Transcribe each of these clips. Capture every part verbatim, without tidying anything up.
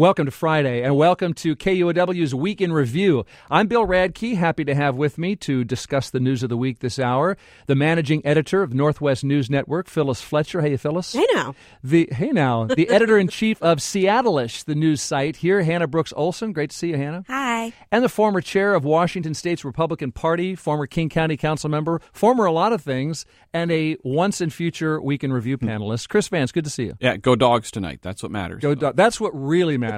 Welcome to Friday, and welcome to K U O W's Week in Review. I'm Bill Radke, happy to have with me to discuss the news of the week this hour, the managing editor of Northwest News Network, Phyllis Fletcher. Hey, Phyllis. Hey now. The Hey now. The editor-in-chief of Seattle-ish, the news site here, Hannah Brooks Olson. Great to see you, Hannah. Hi. And the former chair of Washington State's Republican Party, former King County Council member, former a lot of things, and a once and future Week in Review panelist, Chris Vance. Good to see you. Yeah, go Dogs tonight. That's what matters. Go do- That's what really matters.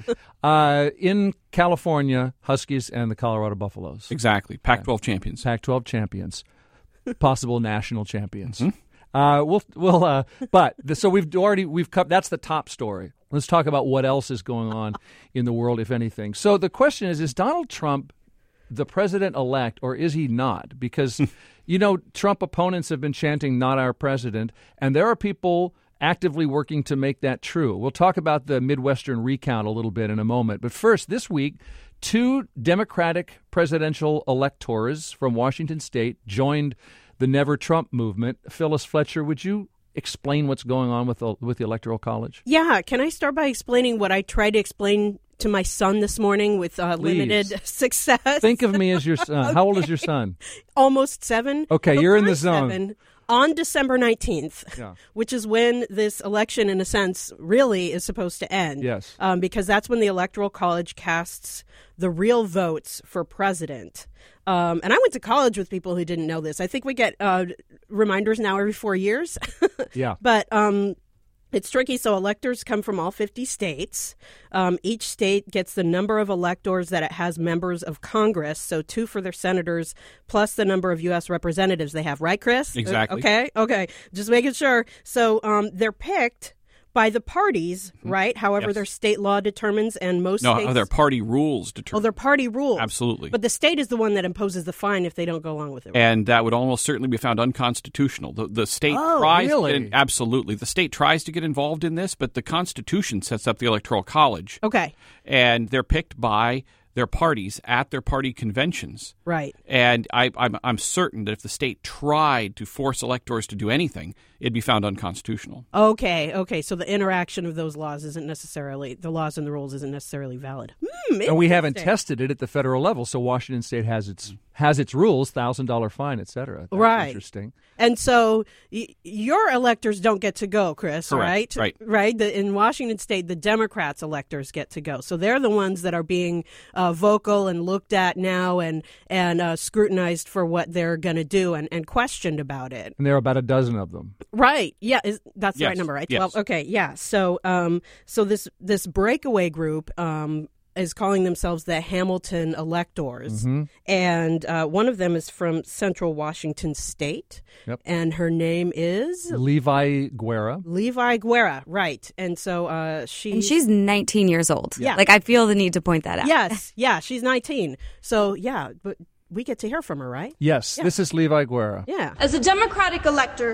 uh, in California, Huskies and the Colorado Buffaloes. Exactly. Pac twelve champions. Pac twelve champions. Possible national champions. Mm-hmm. Uh, we'll, we'll, uh, but the, so we've already, we've cut, that's the top story. Let's talk about what else is going on in the world, if anything. So the question is, is Donald Trump the president-elect, or is he not? Because, you know, Trump opponents have been chanting, not our president, and there are people actively working to make that true. We'll talk about the Midwestern recount a little bit in a moment. But first, this week, two Democratic presidential electors from Washington State joined the Never Trump movement. Phyllis Fletcher, would you explain what's going on with the, with the Electoral College? Yeah. Can I start by explaining what I tried to explain to my son this morning with uh, limited success? Think of me as your son. Okay. How old is your son? Almost seven. Okay, you're in the zone. Seven. On December nineteenth, yeah. which is when this election, in a sense, really is supposed to end. Yes. Um, because that's when the Electoral College casts the real votes for president. Um, and I went to college with people who didn't know this. I think we get uh, reminders now every four years. Yeah. But um, it's tricky. So electors come from all fifty states. Um, each state gets the number of electors that it has members of Congress. So two for their senators plus the number of U S representatives they have. Right, Chris? Exactly. Okay. Okay. Just making sure. So um, they're picked by the parties, mm-hmm. right? However, yes. their state law determines, and most no, states... No, their party rules determine. Oh, their party rules. Absolutely. But the state is the one that imposes the fine if they don't go along with it. Right? And that would almost certainly be found unconstitutional. The, the state oh, tries really? to get in, absolutely. The state tries to get involved in this, but the Constitution sets up the Electoral College. Okay. And they're picked by their parties at their party conventions. Right. And I, I'm, I'm certain that if the state tried to force electors to do anything, it'd be found unconstitutional. Okay, okay. So the interaction of those laws isn't necessarily, the laws and the rules isn't necessarily valid. Mm, and we haven't tested it at the federal level, so Washington State has its has its rules, one thousand dollars fine, et cetera. That's right. Interesting. And so y- your electors don't get to go, Chris, Correct. right? Right. Right. The, in Washington State, the Democrats' electors get to go. So they're the ones that are being uh, vocal and looked at now and, and uh, scrutinized for what they're going to do and, and questioned about it. And there are about a dozen of them. Right. Yeah. Is, that's the yes. right number, right? Yes. twelve. Okay. Yeah. So um, so this, this breakaway group um, is calling themselves the Hamilton Electors. Mm-hmm. And uh, one of them is from Central Washington State. Yep. And her name is? Levi Guerra. Levi Guerra, right. And so uh, she... And she's nineteen years old. Yeah. Like, I feel the need to point that out. Yes. Yeah, she's nineteen. So, yeah, but we get to hear from her, right? Yes. Yeah. This is Levi Guerra. Yeah. As a Democratic elector,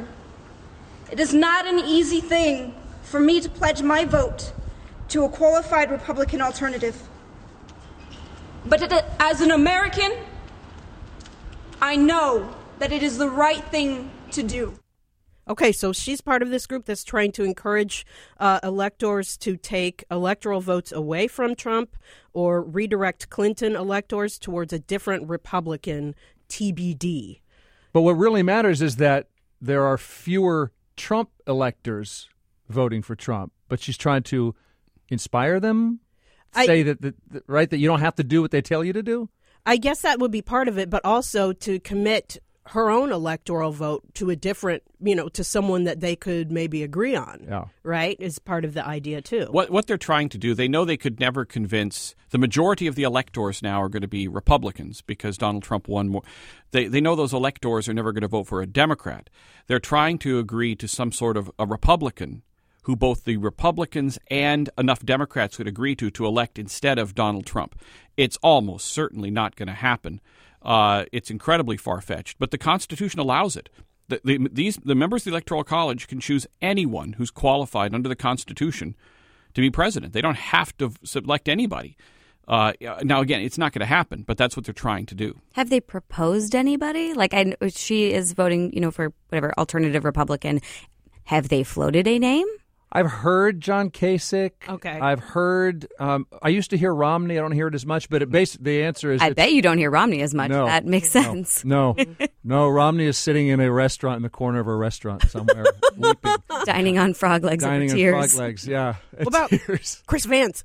it is not an easy thing for me to pledge my vote to a qualified Republican alternative. But it, as an American, I know that it is the right thing to do. Okay, so she's part of this group that's trying to encourage uh, electors to take electoral votes away from Trump or redirect Clinton electors towards a different Republican, T B D. But what really matters is that there are fewer Trump electors voting for Trump, but she's trying to inspire them, say I, that, that, that, right, that you don't have to do what they tell you to do? I guess that would be part of it, but also to commit her own electoral vote to a different, you know, to someone that they could maybe agree on, yeah. right, is part of the idea, too. What what they're trying to do, they know they could never convince, the majority of the electors now are going to be Republicans because Donald Trump won more. They, they know those electors are never going to vote for a Democrat. They're trying to agree to some sort of a Republican who both the Republicans and enough Democrats would agree to to elect instead of Donald Trump. It's almost certainly not going to happen. Uh, it's incredibly far-fetched, but the Constitution allows it. The, the, these, the members of the Electoral College can choose anyone who's qualified under the Constitution to be president. They don't have to select anybody. Uh, now, again, it's not going to happen, but that's what they're trying to do. Have they proposed anybody? Like, I, she is voting, you know, for whatever alternative Republican. Have they floated a name? I've heard John Kasich. Okay. I've heard. Um, I used to hear Romney. I don't hear it as much, but it basically the answer is. I it's- bet you don't hear Romney as much. No. That makes sense. No, no. Romney is sitting in a restaurant in the corner of a restaurant somewhere, weeping, Dining on frog legs dining over on tears. frog legs. Yeah. What about Tears. Chris Vance?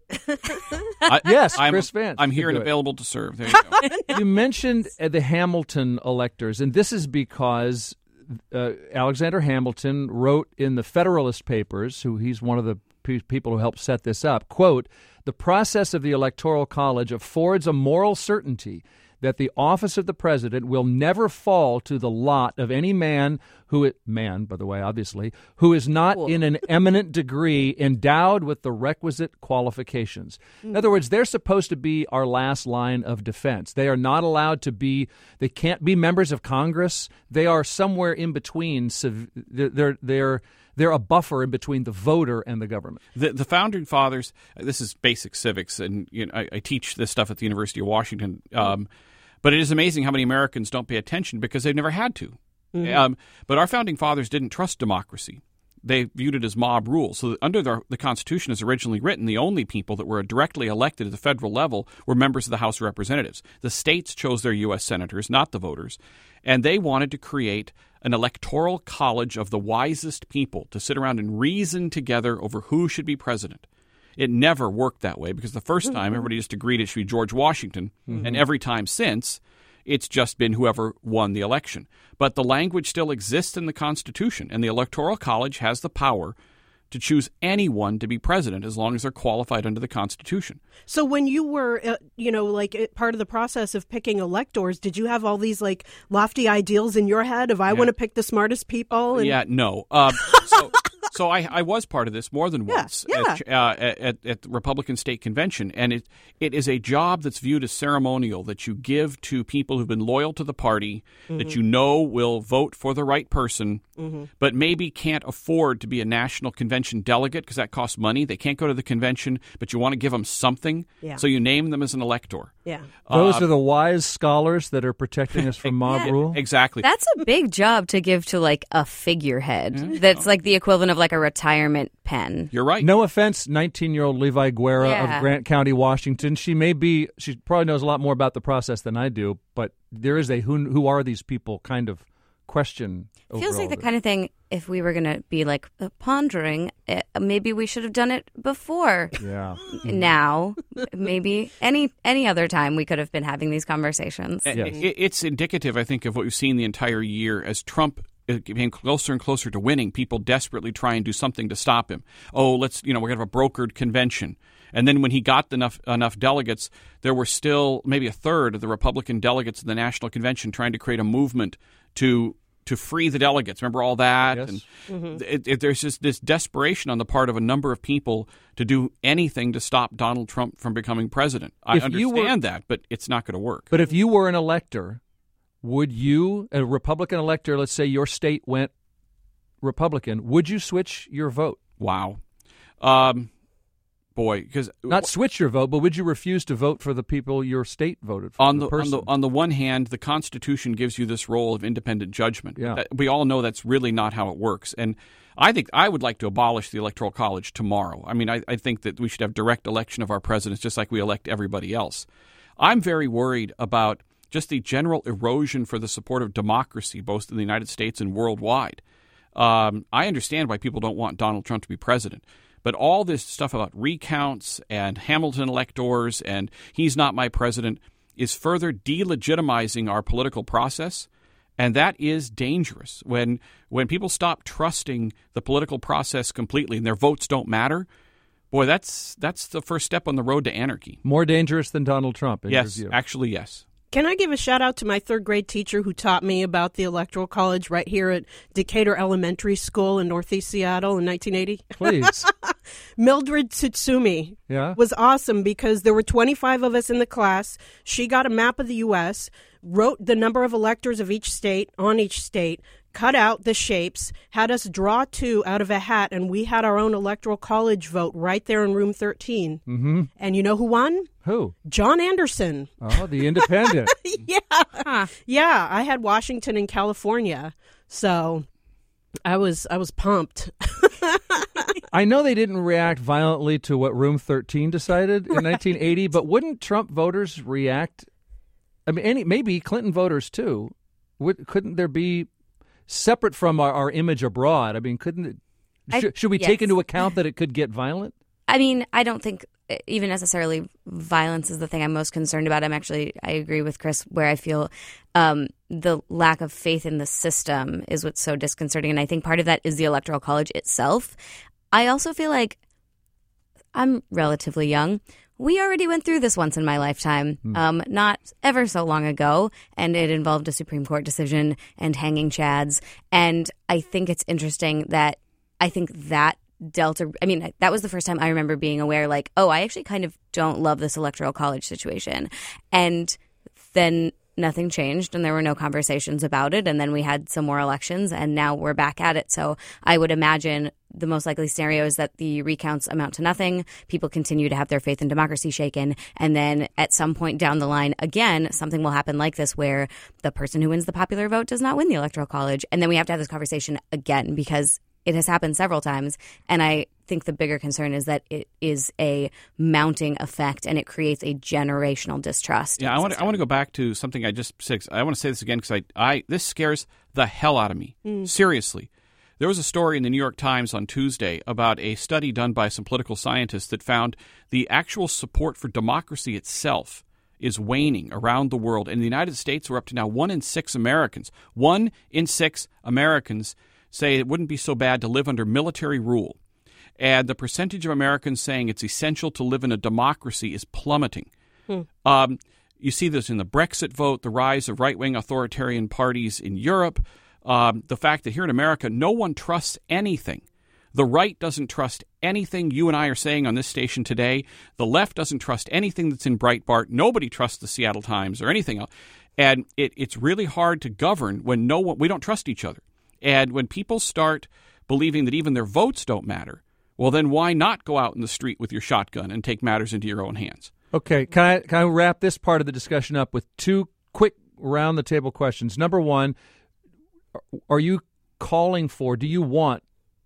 I, Yes, I'm, Chris Vance. I'm You here could and do it. available to serve. There you go. You mentioned uh, the Hamilton electors, and this is because uh, Alexander Hamilton wrote in the Federalist Papers, who he's one of the pe- people who helped set this up, quote, "The process of the Electoral College affords a moral certainty that the office of the president will never fall to the lot of any man who it, man, by the way, obviously, who is not Cool. in an eminent degree endowed with the requisite qualifications." In other words, they're supposed to be our last line of defense. They are not allowed to be, they can't be members of Congress. They are somewhere in between. civ- They're, they're, they're, they're a buffer in between the voter and the government. The, the founding fathers, this is basic civics, and you know, I, I teach this stuff at the University of Washington. Um, but it is amazing how many Americans don't pay attention because they've never had to. Mm-hmm. Um, but our founding fathers didn't trust democracy. They viewed it as mob rule. So under the, the Constitution as originally written, the only people that were directly elected at the federal level were members of the House of Representatives. The states chose their U S senators, not the voters. And they wanted to create an electoral college of the wisest people to sit around and reason together over who should be president. It never worked that way because the first time everybody just agreed it should be George Washington, mm-hmm. and every time since it's just been whoever won the election. But the language still exists in the Constitution, and the Electoral College has the power to choose anyone to be president as long as they're qualified under the Constitution. So when you were, uh, you know, like uh, part of the process of picking electors, did you have all these like lofty ideals in your head of I want to pick the smartest people? And- Yeah, no. Uh, so so I, I was part of this more than Yeah, once yeah. At, uh, at, at the Republican State Convention, and it it is a job that's viewed as ceremonial that you give to people who've been loyal to the party, Mm-hmm. that you know will vote for the right person, Mm-hmm. but maybe can't afford to be a national convention delegate because that costs money. They can't go to the convention, but you want to give them something, Yeah. so you name them as an elector. Yeah. Those Uh, are the wise scholars that are protecting us from mob Yeah. rule. Exactly. That's a big job to give to like a figurehead. That's like the equivalent of like a retirement pen. You're right. No offense, nineteen-year-old Levi Guerra Yeah. of Grant County, Washington. She may be, she probably knows a lot more about the process than I do, but there is a who, who are these people kind of question. Feels like the kind of thing, if we were going to be like uh, pondering, uh, maybe we should have done it before. Yeah. Now, maybe any any other time we could have been having these conversations. And Yes. it- It's indicative, I think, of what we've seen the entire year as Trump came closer and closer to winning. People desperately try and do something to stop him. Oh, let's, you know, we're going to have a brokered convention. And then when he got enough enough delegates, there were still maybe a third of the Republican delegates in the National Convention trying to create a movement to to free the delegates. Remember all that? Yes. And it, it, there's just this desperation on the part of a number of people to do anything to stop Donald Trump from becoming president. I If you understand were- that, but it's not going to work. But if you were an elector, would you, a Republican elector, let's say your state went Republican, would you switch your vote? Wow. Um, boy, because Not switch your vote, but would you refuse to vote for the people your state voted for? on the, on person? the on the one hand, the Constitution gives you this role of independent judgment. Yeah. That- we all know that's really not how it works. And I think I would like to abolish the Electoral College tomorrow. I mean, I, I think that we should have direct election of our presidents just like we elect everybody else. I'm very worried about just the general erosion for the support of democracy, both in the United States and worldwide. Um, I understand why people don't want Donald Trump to be president. But all this stuff about recounts and Hamilton electors and he's not my president is further delegitimizing our political process. And that is dangerous. When when people stop trusting the political process completely and their votes don't matter, boy, that's that's the first step on the road to anarchy. More dangerous than Donald Trump, in Yes, your view. actually, yes. Can I give a shout out to my third grade teacher who taught me about the Electoral College right here at Decatur Elementary School in Northeast Seattle in nineteen eighty? Please. Mildred Tsutsumi Yeah. was awesome because there were twenty-five of us in the class. She got a map of the U S, wrote the number of electors of each state on each state, cut out the shapes, had us draw two out of a hat, and we had our own Electoral College vote right there in room thirteen. Mm-hmm. And you know who won? Who? John Anderson. Oh, the independent. Yeah. Yeah, I had Washington and California. So I was I was pumped. I know they didn't react violently to what Room thirteen decided in right. nineteen eighty, but wouldn't Trump voters react? I mean, any maybe Clinton voters too. Would, couldn't there be, separate from our, our image abroad? I mean, couldn't it, I, should, should we yes. take into account that it could get violent? I mean, I don't think even necessarily violence is the thing I'm most concerned about. I'm actually, I agree with Chris, where I feel um, the lack of faith in the system is what's so disconcerting. And I think part of that is the Electoral College itself. I also feel like I'm relatively young. We already went through this once in my lifetime, mm. um, not ever so long ago, and it involved a Supreme Court decision and hanging chads. And I think it's interesting that I think that Delta, I mean, that was the first time I remember being aware, like, oh, I actually kind of don't love this Electoral College situation. And then nothing changed and there were no conversations about it. And then we had some more elections and now we're back at it. So I would imagine the most likely scenario is that the recounts amount to nothing. People continue to have their faith in democracy shaken. And then at some point down the line, again, something will happen like this where the person who wins the popular vote does not win the Electoral College. And then we have to have this conversation again because it has happened several times. And I think the bigger concern is that it is a mounting effect and it creates a generational distrust. Yeah, I want to, I want to go back to something I just said. I want to say this again because I, I this scares the hell out of me. Mm. Seriously. There was a story in the New York Times on Tuesday about a study done by some political scientists that found the actual support for democracy itself is waning around the world. In the United States, we're up to now one in six Americans. One in six Americans say it wouldn't be so bad to live under military rule. And the percentage of Americans saying it's essential to live in a democracy is plummeting. Hmm. Um, you see this in the Brexit vote, the rise of right-wing authoritarian parties in Europe, um, the fact that here in America, no one trusts anything. The right doesn't trust anything you and I are saying on this station today. The left doesn't trust anything that's in Breitbart. Nobody trusts the Seattle Times or anything else. And it, it's really hard to govern when no one, we don't trust each other. And when people start believing that even their votes don't matter, well, then why not go out in the street with your shotgun and take matters into your own hands? Okay, can I can I wrap this part of the discussion up with two quick round-the-table questions? Number one, are you calling for, do you want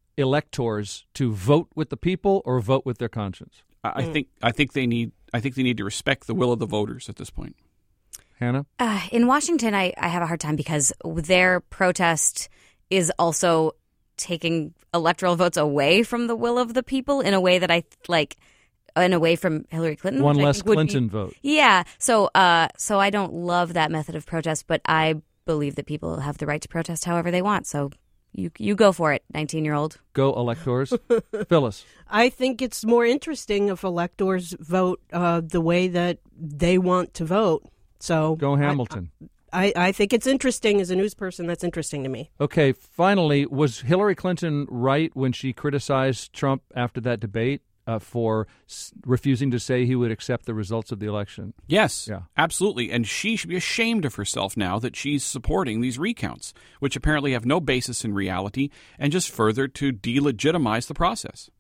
electors to vote with the people or vote with their conscience? I mm. think I think they need I think they need to respect the will of the voters at this point. Hannah? Uh, in Washington, I, I have a hard time because their protest is also taking electoral votes away from the will of the people in a way that I like, in a way from Hillary Clinton. One less Clinton be, vote. Yeah. So, uh, so I don't love that method of protest, but I believe that people have the right to protest however they want. So you you go for it, nineteen-year-old. Go electors. Phyllis. I think it's more interesting if electors vote uh, the way that they want to vote. So go Hamilton. I, I, I think it's interesting. As a news person, that's interesting to me. Okay, finally, was Hillary Clinton right when she criticized Trump after that debate uh, for s- refusing to say he would accept the results of the election? Yes, yeah. Absolutely. And she should be ashamed of herself now that she's supporting these recounts, which apparently have no basis in reality and just further to delegitimize the process.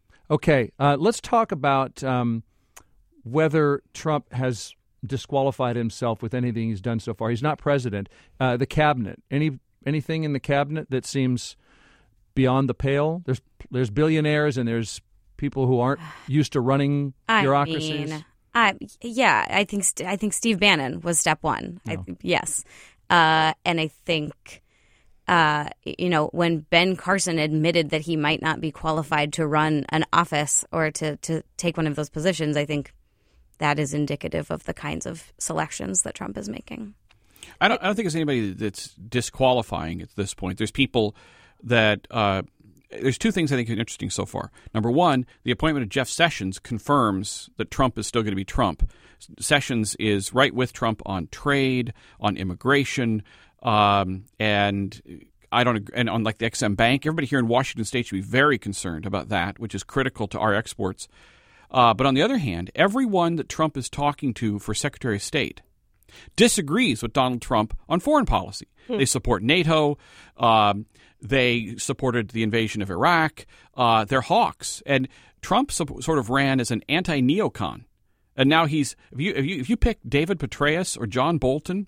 Okay, uh, let's talk about um, whether Trump has disqualified himself with anything he's done so far. He's not president. Uh, the cabinet. Any anything in the cabinet that seems beyond the pale? There's there's billionaires and there's people who aren't used to running I bureaucracies. Mean, I yeah, I think I think Steve Bannon was step one. No. I, yes, uh, and I think uh, you know when Ben Carson admitted that he might not be qualified to run an office or to to take one of those positions, I think that is indicative of the kinds of selections that Trump is making. I don't, I don't think there's anybody that's disqualifying at this point. There's people that uh, – there's two things I think are interesting so far. Number one, the appointment of Jeff Sessions confirms that Trump is still going to be Trump. Sessions is right with Trump on trade, on immigration, um, and I don't – and on like the Ex-Im Bank. Everybody here in Washington State should be very concerned about that, which is critical to our exports. Uh, but on the other hand, everyone that Trump is talking to for Secretary of State disagrees with Donald Trump on foreign policy. Hmm. They support NATO. Um, they supported the invasion of Iraq. Uh, they're hawks. And Trump so, sort of ran as an anti-neocon. And now he's if you, if you if you pick David Petraeus or John Bolton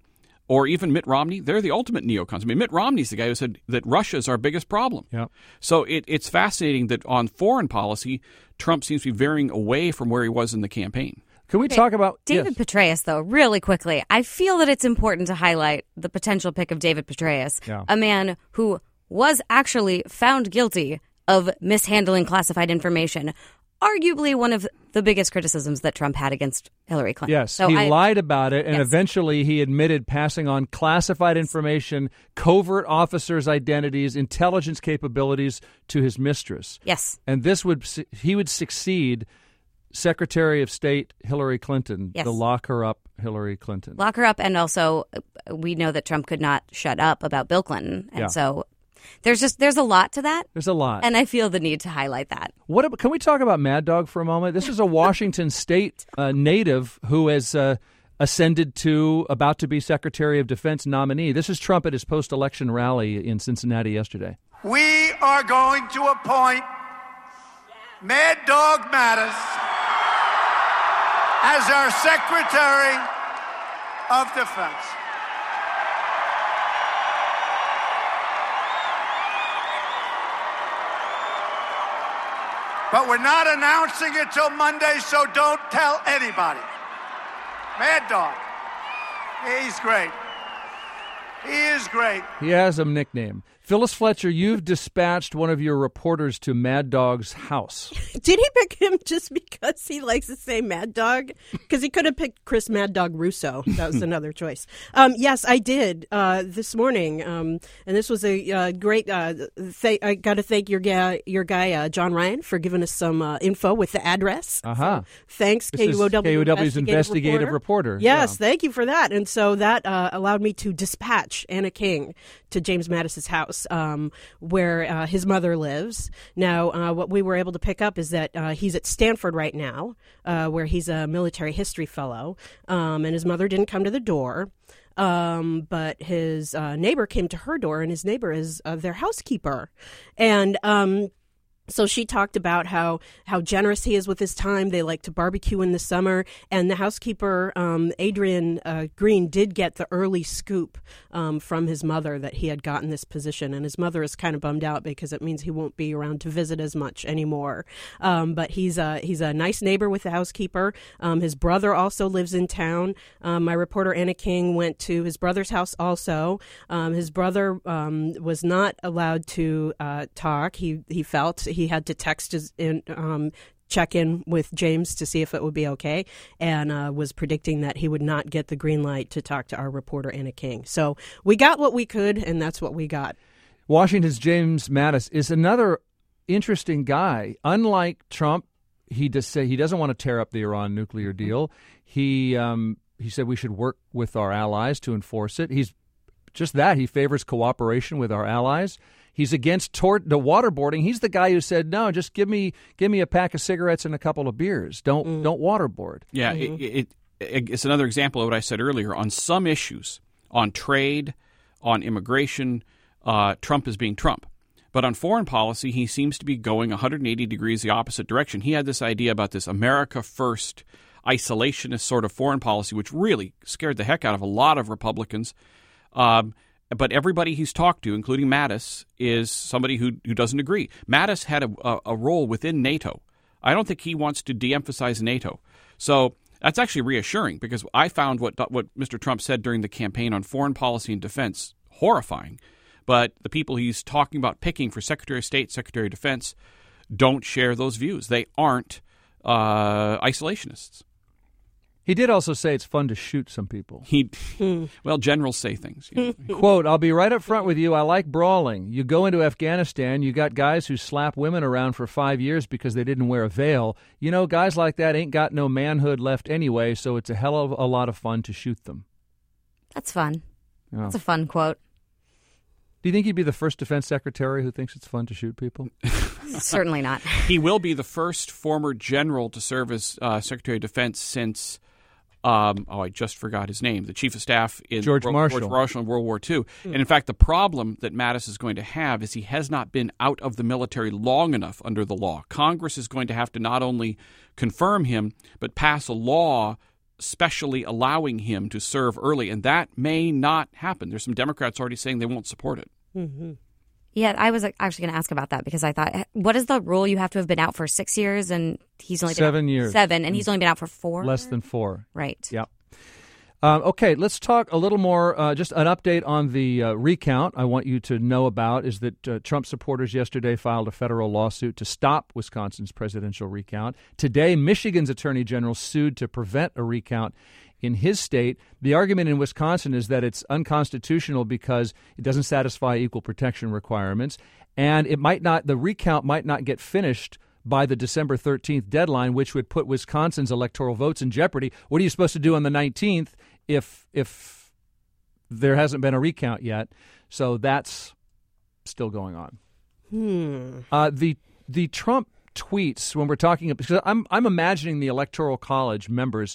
or even Mitt Romney, they're the ultimate neocons. I mean, Mitt Romney's the guy who said that Russia is our biggest problem. Yep. So it, it's fascinating that on foreign policy, Trump seems to be veering away from where he was in the campaign. Can we okay. talk about David yes. Petraeus, though, really quickly? I feel that it's important to highlight the potential pick of David Petraeus, yeah. a man who was actually found guilty of mishandling classified information. Arguably one of the biggest criticisms that Trump had against Hillary Clinton. Yes, so he I, lied about it, and yes. eventually he admitted passing on classified information, covert officers' identities, intelligence capabilities to his mistress. Yes. And this would he would succeed Secretary of State Hillary Clinton, yes. the lock her up Hillary Clinton. Lock her up, and also we know that Trump could not shut up about Bill Clinton, and yeah. so there's just there's a lot to that. There's a lot, and I feel the need to highlight that. What about, can we talk about Mad Dog for a moment? This is a Washington State uh, native who has uh, ascended to about to be Secretary of Defense nominee. This is Trump at his post-election rally in Cincinnati yesterday. We are going to appoint Mad Dog Mattis as our Secretary of Defense. But we're not announcing it till Monday, so don't tell anybody. Mad Dog. He's great. He is great. He has a nickname. Phyllis Fletcher, you've dispatched one of your reporters to Mad Dog's house. Did he pick him just because he likes to say Mad Dog? Because he could have picked Chris Mad Dog Russo. That was another choice. Um, yes, I did uh, this morning, um, and this was a uh, great. Uh, th- I got to thank your guy, your guy uh, John Ryan, for giving us some uh, info with the address. Uh huh. So, thanks, this K U O W. K U O W's investigative, investigative reporter. reporter. Yes, yeah. Thank you for that. And so that uh, allowed me to dispatch Anna King to James Mattis's house, um, where uh, his mother lives. Now, uh, what we were able to pick up is that uh, he's at Stanford right now, uh, where he's a military history fellow, um, and his mother didn't come to the door. Um, but his uh, neighbor came to her door, and his neighbor is uh, their housekeeper. And um, so she talked about how, how generous he is with his time. They like to barbecue in the summer. And the housekeeper, um, Adrian uh, Green, did get the early scoop um, from his mother that he had gotten this position. And his mother is kind of bummed out because it means he won't be around to visit as much anymore. Um, but he's a, he's a nice neighbor with the housekeeper. Um, his brother also lives in town. Um, my reporter, Anna King, went to his brother's house also. Um, his brother um, was not allowed to uh, talk. He, he felt he had to text his in, um, check in with James to see if it would be okay, and uh, was predicting that he would not get the green light to talk to our reporter, Anna King. So we got what we could, and that's what we got. Washington's James Mattis is another interesting guy. Unlike Trump, he does say he doesn't want to tear up the Iran nuclear deal. He um, he said we should work with our allies to enforce it. He's just that. He favors cooperation with our allies. He's against tor- the waterboarding. He's the guy who said, "No, just give me give me a pack of cigarettes and a couple of beers. Don't mm. don't waterboard." Yeah, mm-hmm. it, it, it, it's another example of what I said earlier. On some issues, on trade, on immigration, uh, Trump is being Trump. But on foreign policy, he seems to be going one hundred eighty degrees the opposite direction. He had this idea about this America first, isolationist sort of foreign policy, which really scared the heck out of a lot of Republicans. Um, But everybody he's talked to, including Mattis, is somebody who who doesn't agree. Mattis had a, a, a role within NATO. I don't think he wants to de-emphasize NATO. So that's actually reassuring, because I found what what Mister Trump said during the campaign on foreign policy and defense horrifying. But the people he's talking about picking for Secretary of State, Secretary of Defense, don't share those views. They aren't uh, isolationists. He did also say it's fun to shoot some people. He, well, generals say things. You know. Quote, "I'll be right up front with you. I like brawling. You go into Afghanistan, you got guys who slap women around for five years because they didn't wear a veil. You know, guys like that ain't got no manhood left anyway, so it's a hell of a lot of fun to shoot them." That's fun. Yeah. That's a fun quote. Do you think he'd be the first defense secretary who thinks it's fun to shoot people? Certainly not. He will be the first former general to serve as uh, Secretary of Defense since, um, oh, I just forgot his name, the Chief of Staff in George Ro- Marshall. George Marshall in World War Two. Mm. And in fact, the problem that Mattis is going to have is he has not been out of the military long enough under the law. Congress is going to have to not only confirm him, but pass a law specially allowing him to serve early, and that may not happen. There's some Democrats already saying they won't support it. Mm-hmm. Yeah, I was actually going to ask about that because I thought, what is the rule? You have to have been out for six years, and he's only been seven out years. Seven, and he's only been out for four. Less than four. Right. Yeah. Um, okay, let's talk a little more, uh, just an update on the uh, recount I want you to know about is that uh, Trump supporters yesterday filed a federal lawsuit to stop Wisconsin's presidential recount. Today, Michigan's attorney general sued to prevent a recount in his state. The argument in Wisconsin is that it's unconstitutional because it doesn't satisfy equal protection requirements, and it might not, the recount might not get finished by the December thirteenth deadline, which would put Wisconsin's electoral votes in jeopardy. What are you supposed to do on the nineteenth if if there hasn't been a recount yet? So that's still going on. Hmm. Uh, the the Trump tweets when we're talking, because I'm I'm imagining the Electoral College members,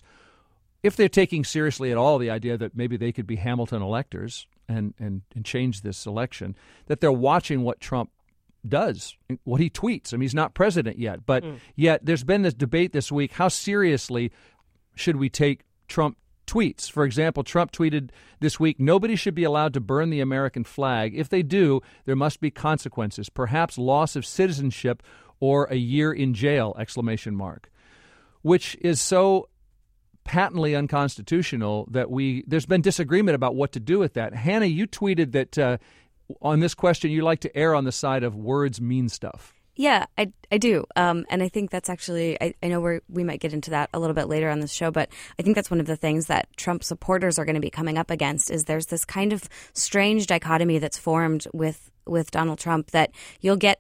if they're taking seriously at all the idea that maybe they could be Hamilton electors and and, and change this election, that they're watching what Trump does, what he tweets. I mean, he's not president yet, but mm. yet there's been this debate this week. How seriously should we take Trump tweets? For example, Trump tweeted this week, nobody should be allowed to burn the American flag. If they do, there must be consequences, perhaps loss of citizenship or a year in jail, exclamation mark, which is so patently unconstitutional that we there's been disagreement about what to do with that. Hannah, you tweeted that uh, on this question, you like to err on the side of words mean stuff. Yeah, I, I do. Um, and I think that's actually, I, I know we're, we might get into that a little bit later on this show, but I think that's one of the things that Trump supporters are going to be coming up against is there's this kind of strange dichotomy that's formed with, with Donald Trump that you'll get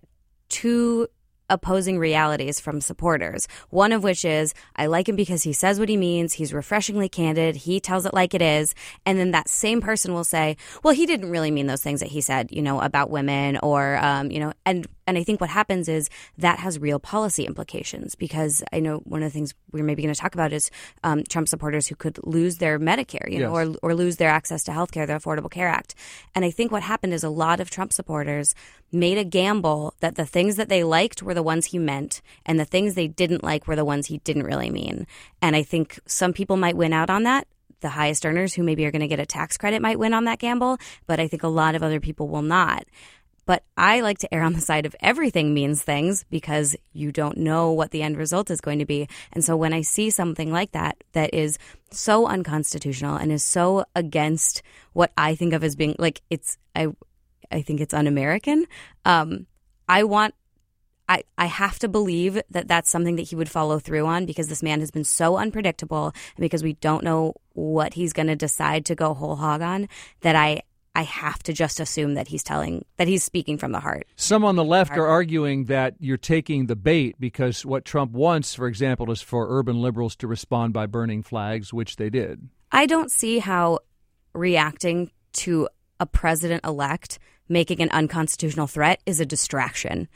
two opposing realities from supporters. One of which is, I like him because he says what he means. He's refreshingly candid. He tells it like it is. And then that same person will say, well, he didn't really mean those things that he said, you know, about women or, um, you know, and And I think what happens is that has real policy implications because I know one of the things we're maybe going to talk about is um, Trump supporters who could lose their Medicare, you know, yes. or or lose their access to health care, the Affordable Care Act. And I think what happened is a lot of Trump supporters made a gamble that the things that they liked were the ones he meant and the things they didn't like were the ones he didn't really mean. And I think some people might win out on that. The highest earners who maybe are going to get a tax credit might win on that gamble, but I think a lot of other people will not. But I like to err on the side of everything means things because you don't know what the end result is going to be. And so when I see something like that, that is so unconstitutional and is so against what I think of as being like it's I I think it's un-American. Um, I want I, I have to believe that that's something that he would follow through on because this man has been so unpredictable and because we don't know what he's going to decide to go whole hog on that I I have to just assume that he's telling that he's speaking from the heart. Some on the left are arguing that you're taking the bait because what Trump wants, for example, is for urban liberals to respond by burning flags, which they did. I don't see how reacting to a president-elect making an unconstitutional threat is a distraction.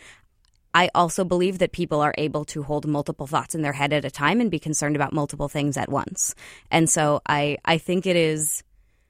I also believe that people are able to hold multiple thoughts in their head at a time and be concerned about multiple things at once. And so I, I think it is...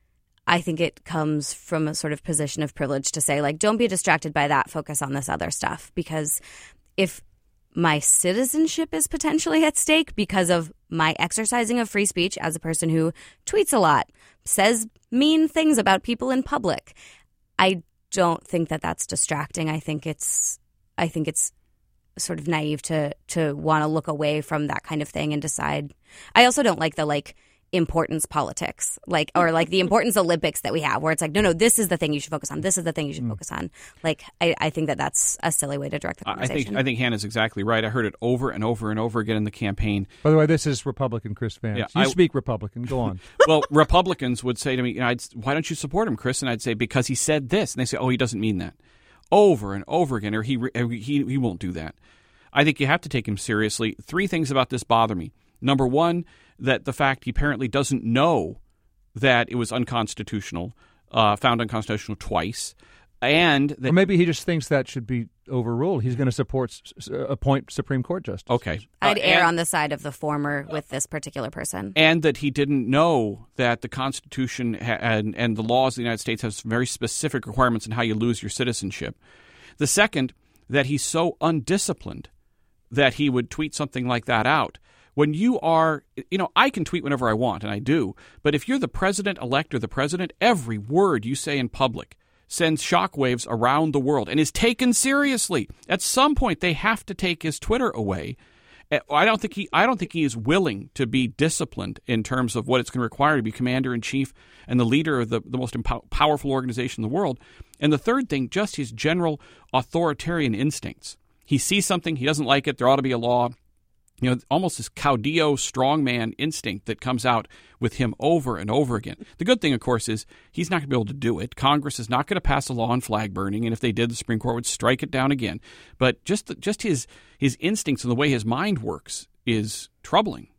I think it comes from a sort of position of privilege to say, like, don't be distracted by that. Focus on this other stuff. Because if my citizenship is potentially at stake because of my exercising of free speech as a person who tweets a lot, says mean things about people in public, I don't think that that's distracting. I think it's I think it's sort of naive to to want to look away from that kind of thing and decide. I also don't like the, like, importance politics, like, or like the importance Olympics that we have, where it's like, no, no, this is the thing you should focus on. This is the thing you should mm. focus on. Like, I, I think that that's a silly way to direct the conversation. I think I think Hannah's exactly right. I heard it over and over and over again in the campaign. By the way, this is Republican Chris Vance. Yeah, you I, speak Republican. Go on. Well, Republicans would say to me, you know, I'd, why don't you support him, Chris? And I'd say, because he said this. And they say, oh, he doesn't mean that. Over and over again, or he he he won't do that. I think you have to take him seriously. Three things about this bother me. Number one, that the fact he apparently doesn't know that it was unconstitutional, uh, found unconstitutional twice, and that, or maybe he just thinks that should be overruled. He's going to support appoint Supreme Court justice. Okay, I'd uh, err and, on the side of the former with this particular person, and that he didn't know that the Constitution ha- and and the laws of the United States have very specific requirements on how you lose your citizenship. The second, that he's so undisciplined that he would tweet something like that out, when you are, you know, I can tweet whenever I want, and I do, but if you're the president-elect or the president, every word you say in public sends shockwaves around the world and is taken seriously. At some point, they have to take his Twitter away. I don't think he I don't think he is willing to be disciplined in terms of what it's going to require to be commander-in-chief and the leader of the, the most empow- powerful organization in the world. And the third thing, just his general authoritarian instincts. He sees something, he doesn't like it, there ought to be a law. You know, almost this caudillo strongman instinct that comes out with him over and over again. The good thing, of course, is he's not going to be able to do it. Congress is not going to pass a law on flag burning, and if they did, the Supreme Court would strike it down again. But just the, just his his instincts and the way his mind works is troubling.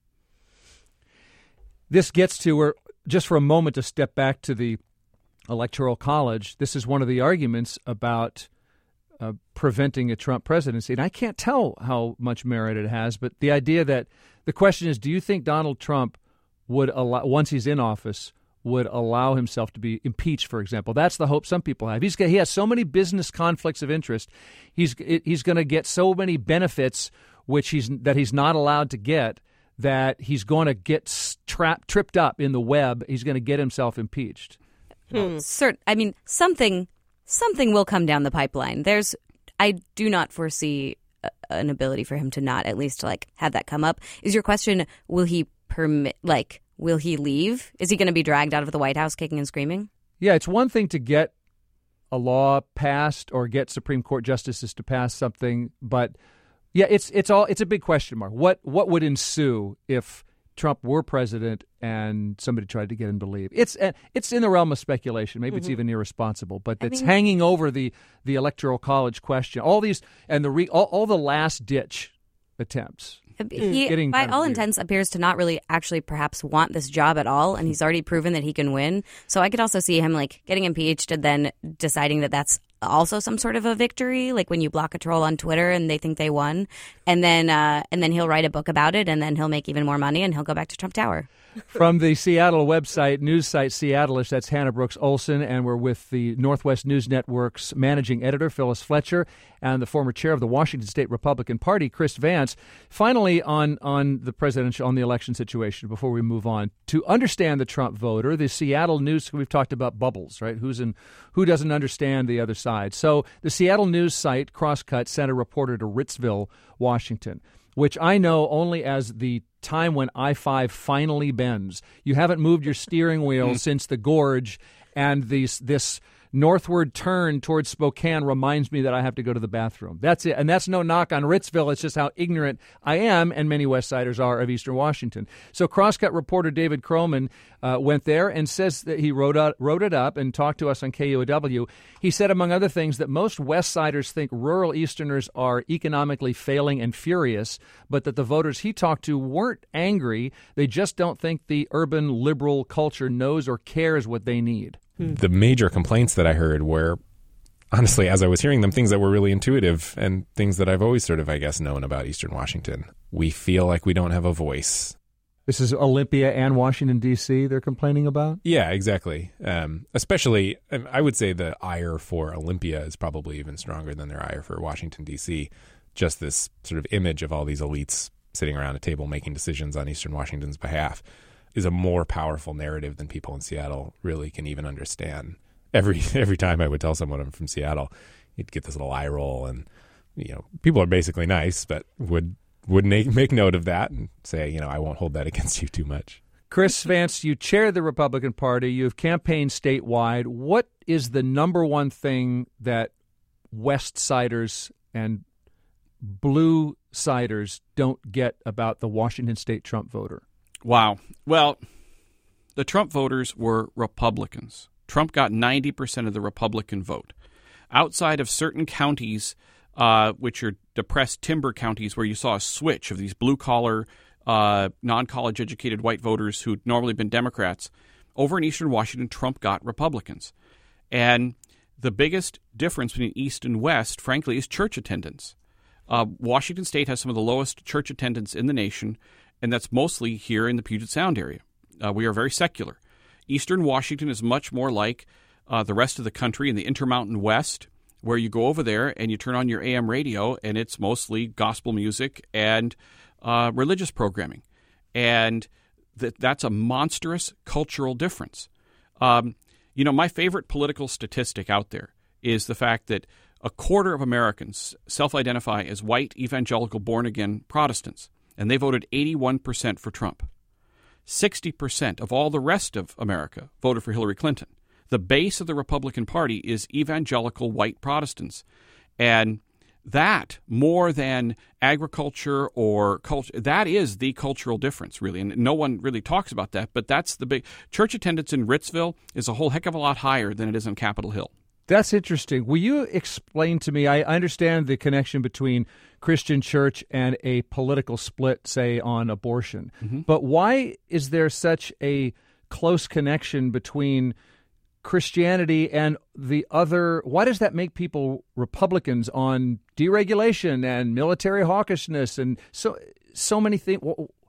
This gets to where, just for a moment to step back to the Electoral College, this is one of the arguments about Uh, preventing a Trump presidency. And I can't tell how much merit it has, but the idea that the question is, do you think Donald Trump would allow, once he's in office, would allow himself to be impeached, for example? That's the hope some people have. He's he has so many business conflicts of interest. He's he's going to get so many benefits which he's that he's not allowed to get, that he's going to get trapped, tripped up in the web. He's going to get himself impeached. Hmm. Cert- I mean, something. Something will come down the pipeline. There's, I do not foresee a, an ability for him to not at least like have that come up. Is your question, will he permit, like, will he leave? Is he going to be dragged out of the White House kicking and screaming? Yeah, it's one thing to get a law passed or get Supreme Court justices to pass something, but yeah, it's it's all it's a big question mark. What what would ensue if Trump were president and somebody tried to get him to leave? It's it's in the realm of speculation. Maybe mm-hmm. it's even irresponsible, but it's I mean, hanging over the, the Electoral College question. All these and the re, all, all the last ditch attempts. He, getting by all intents, appears to not really actually perhaps want this job at all, and he's already proven that he can win. So I could also see him like getting impeached and then deciding that that's also some sort of a victory, like when you block a troll on Twitter and they think they won, and then uh, and then he'll write a book about it, and then he'll make even more money, and he'll go back to Trump Tower. From the Seattle website, news site Seattleish, that's Hannah Brooks Olson, and we're with the Northwest News Network's managing editor, Phyllis Fletcher, and the former chair of the Washington State Republican Party, Chris Vance. Finally, on, on the presidential, on the election situation, before we move on, to understand the Trump voter, the Seattle News, we've talked about bubbles, right? Who's in, who doesn't understand the other side? So the Seattle News site, Crosscut, sent a reporter to Ritzville, Washington, which I know only as the time when I five finally bends. You haven't moved your steering wheel since the gorge, and these, this northward turn towards Spokane reminds me that I have to go to the bathroom. That's it. And that's no knock on Ritzville. It's just how ignorant I am, and many West Siders are, of Eastern Washington. So Crosscut reporter David Croman uh, went there and says that he wrote, out, wrote it up and talked to us on K U O W. He said, among other things, that most West Siders think rural Easterners are economically failing and furious, but that the voters he talked to weren't angry. They just don't think the urban liberal culture knows or cares what they need. The major complaints that I heard were, honestly, as I was hearing them, things that were really intuitive and things that I've always sort of, I guess, known about Eastern Washington. We feel like we don't have a voice. This is Olympia and Washington, D C they're complaining about? Yeah, exactly. Um, especially, I would say the ire for Olympia is probably even stronger than their ire for Washington, D C Just this sort of image of all these elites sitting around a table making decisions on Eastern Washington's behalf is a more powerful narrative than people in Seattle really can even understand. Every every time I would tell someone I'm from Seattle, you'd get this little eye roll, and you know, people are basically nice, but would would make, make note of that and say, you know, I won't hold that against you too much. Chris Vance, you chair the Republican Party. You've campaigned statewide. What is the number one thing that West Siders and Blue Siders don't get about the Washington State Trump voter? Wow. Well, the Trump voters were Republicans. Trump got ninety percent of the Republican vote. Outside of certain counties, uh, which are depressed timber counties, where you saw a switch of these blue-collar, uh, non-college educated white voters who'd normally been Democrats, over in Eastern Washington, Trump got Republicans. And the biggest difference between East and West, frankly, is church attendance. Uh, Washington State has some of the lowest church attendance in the nation, and that's mostly here in the Puget Sound area. Uh, we are very secular. Eastern Washington is much more like uh, the rest of the country in the Intermountain West, where you go over there and you turn on your A M radio, and it's mostly gospel music and uh, religious programming. And that that's a monstrous cultural difference. Um, you know, my favorite political statistic out there is the fact that a quarter of Americans self-identify as white, evangelical, born-again Protestants, and they voted eighty-one percent for Trump. sixty percent of all the rest of America voted for Hillary Clinton. The base of the Republican Party is evangelical white Protestants. And that, more than agriculture or culture, that is the cultural difference, really. And no one really talks about that, but that's the big... Church attendance in Ritzville is a whole heck of a lot higher than it is on Capitol Hill. That's interesting. Will you explain to me, I understand the connection between Christian church and a political split, say, on abortion, mm-hmm. but why is there such a close connection between Christianity and the other? Why does that make people Republicans on deregulation and military hawkishness and so so many things?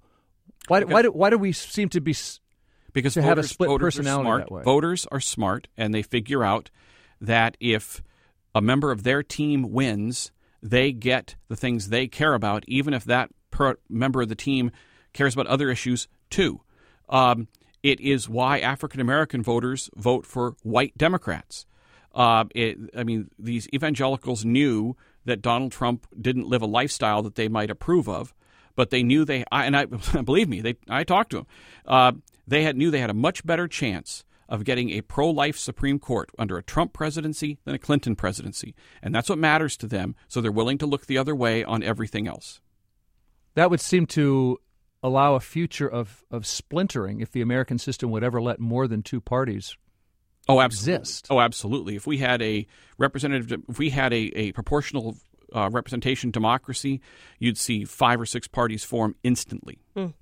Why, okay. why, do, why do we seem to be because to voters, have a split voters personality are smart. that way? Voters are smart, and they figure out that if a member of their team wins, they get the things they care about, even if that per- member of the team cares about other issues too. Um, it is why African-American voters vote for white Democrats. Uh, it, I mean, these evangelicals knew that Donald Trump didn't live a lifestyle that they might approve of, but they knew they, I, and I believe me, they, I talked to them, uh, they had knew they had a much better chance of getting a pro-life Supreme Court under a Trump presidency than a Clinton presidency. And that's what matters to them, so they're willing to look the other way on everything else. That would seem to allow a future of, of splintering if the American system would ever let more than two parties oh, absolutely. exist. Oh, absolutely. If we had a representative, if we had a, a proportional uh, representation democracy, you'd see five or six parties form instantly. Mm.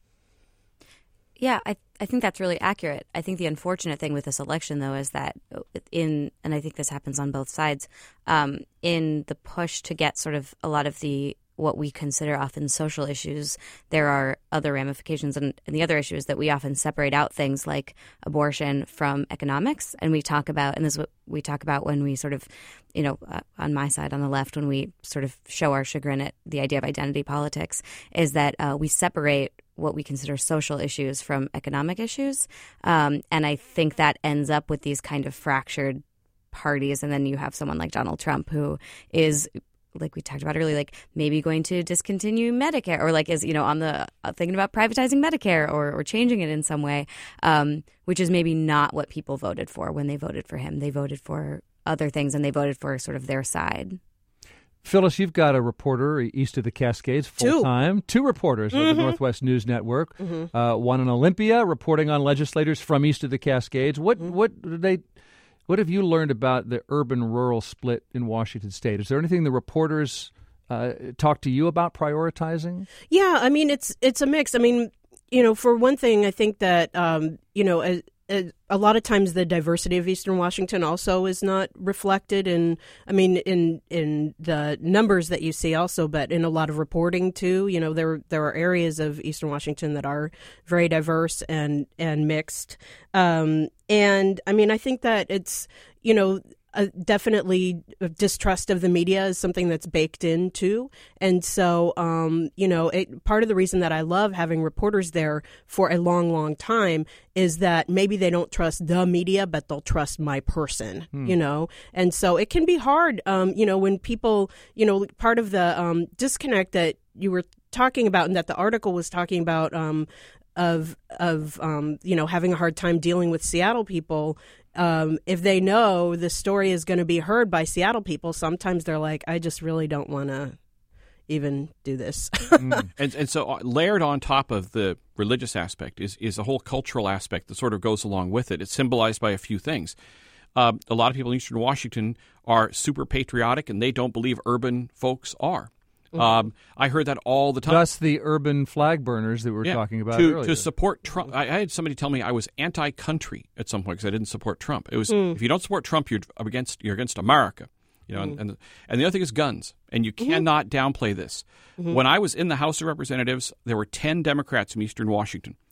Yeah, I I think that's really accurate. I think the unfortunate thing with this election, though, is that in, and I think this happens on both sides, um, in the push to get sort of a lot of the what we consider often social issues, there are other ramifications. And, and the other issue is that we often separate out things like abortion from economics. And we talk about, and this is what we talk about when we sort of, you know, uh, on my side, on the left, when we sort of show our chagrin at the idea of identity politics, is that uh, we separate what we consider social issues from economic issues. Um, and I think that ends up with these kind of fractured parties. And then you have someone like Donald Trump who is, like we talked about earlier, like maybe going to discontinue Medicare, or like is, you know, on the uh, thinking about privatizing Medicare or, or changing it in some way, um, which is maybe not what people voted for when they voted for him. They voted for other things, and they voted for sort of their side. Phyllis, you've got a reporter east of the Cascades, full-time. Two, Two reporters mm-hmm. of the Northwest News Network. Mm-hmm. Uh, one in Olympia, reporting on legislators from east of the Cascades. What mm-hmm. what did they? What have you learned about the urban-rural split in Washington State? Is there anything the reporters uh, talk to you about prioritizing? Yeah, I mean, it's it's a mix. I mean, you know, for one thing, I think that, um, you know, a, a, a lot of times the diversity of Eastern Washington also is not reflected in, I mean, in in the numbers that you see also, but in a lot of reporting too. You know, there there are areas of Eastern Washington that are very diverse and, and mixed. Um, and, I mean, I think that it's, you know, Uh, definitely distrust of the media is something that's baked in too. And so, um, you know, it, part of the reason that I love having reporters there for a long, long time is that maybe they don't trust the media, but they'll trust my person, hmm. you know. And so it can be hard, um, you know, when people, you know, part of the um, disconnect that you were talking about and that the article was talking about um, of, of um, you know, having a hard time dealing with Seattle people. Um, if they know the story is going to be heard by Seattle people, sometimes they're like, I just really don't want to even do this. mm. and, and so layered on top of the religious aspect is, is a whole cultural aspect that sort of goes along with it. It's symbolized by a few things. Uh, a lot of people in Eastern Washington are super patriotic, and they don't believe urban folks are. Mm-hmm. Um, I heard that all the time. Thus the urban flag burners that we were yeah, talking about to, earlier. To support Trump. I, I had somebody tell me I was anti-country at some point because I didn't support Trump. It was mm. if you don't support Trump, you're against you're against America. You know, mm. and, and and the other thing is guns, and you cannot mm-hmm. downplay this. Mm-hmm. When I was in the House of Representatives, there were ten Democrats from Eastern Washington.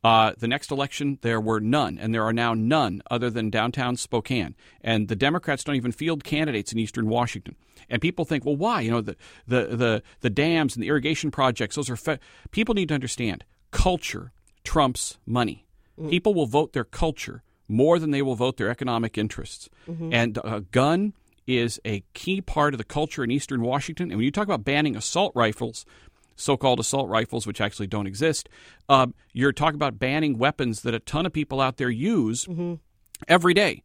Uh, the next election, there were none, and there are now none other than downtown Spokane. And the Democrats don't even field candidates in eastern Washington. And people think, well, why? You know, the the the, the dams and the irrigation projects, those are fe- people need to understand culture trumps money. Mm-hmm. People will vote their culture more than they will vote their economic interests. Mm-hmm. And a gun is a key part of the culture in eastern Washington. And when you talk about banning assault rifles, so-called assault rifles, which actually don't exist, um, you're talking about banning weapons that a ton of people out there use mm-hmm. every day.